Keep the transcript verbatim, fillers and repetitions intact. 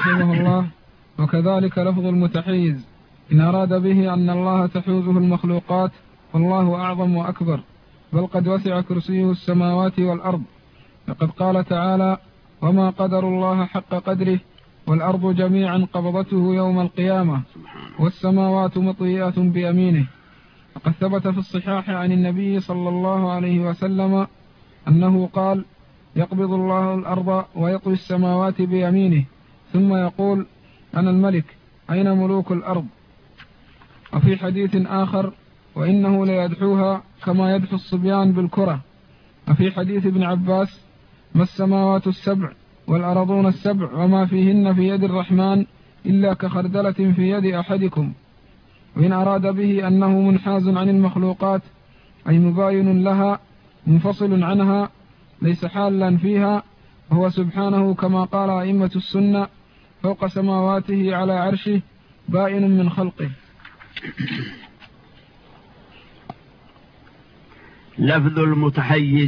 رحمه الله: وكذلك لفظ المتحيز إن أراد به أن الله تحوزه المخلوقات فالله أعظم وأكبر، بل قد وسع كرسيه السماوات والأرض، فقد قال تعالى: وما قدر الله حق قدره والأرض جميعا قبضته يوم القيامة والسماوات مطويات بيمينه. وقد ثبت في الصحاح عن النبي صلى الله عليه وسلم أنه قال: يقبض الله الأرض ويطوي السماوات بيمينه ثم يقول: أنا الملك أين ملوك الأرض. وفي حديث آخر: وإنه ليدحوها كما يدحو الصبيان بالكرة. وفي حديث ابن عباس: ما السماوات السبع والأرضون السبع وما فيهن في يد الرحمن إلا كخردلة في يد أحدكم. وإن أراد به أنه منحاز عن المخلوقات أي مباين لها منفصل عنها ليس حالا فيها، وهو سبحانه كما قال أئمة السنة: فوق سماواته على عرشه بائن من خلقه. لفظ المتحيز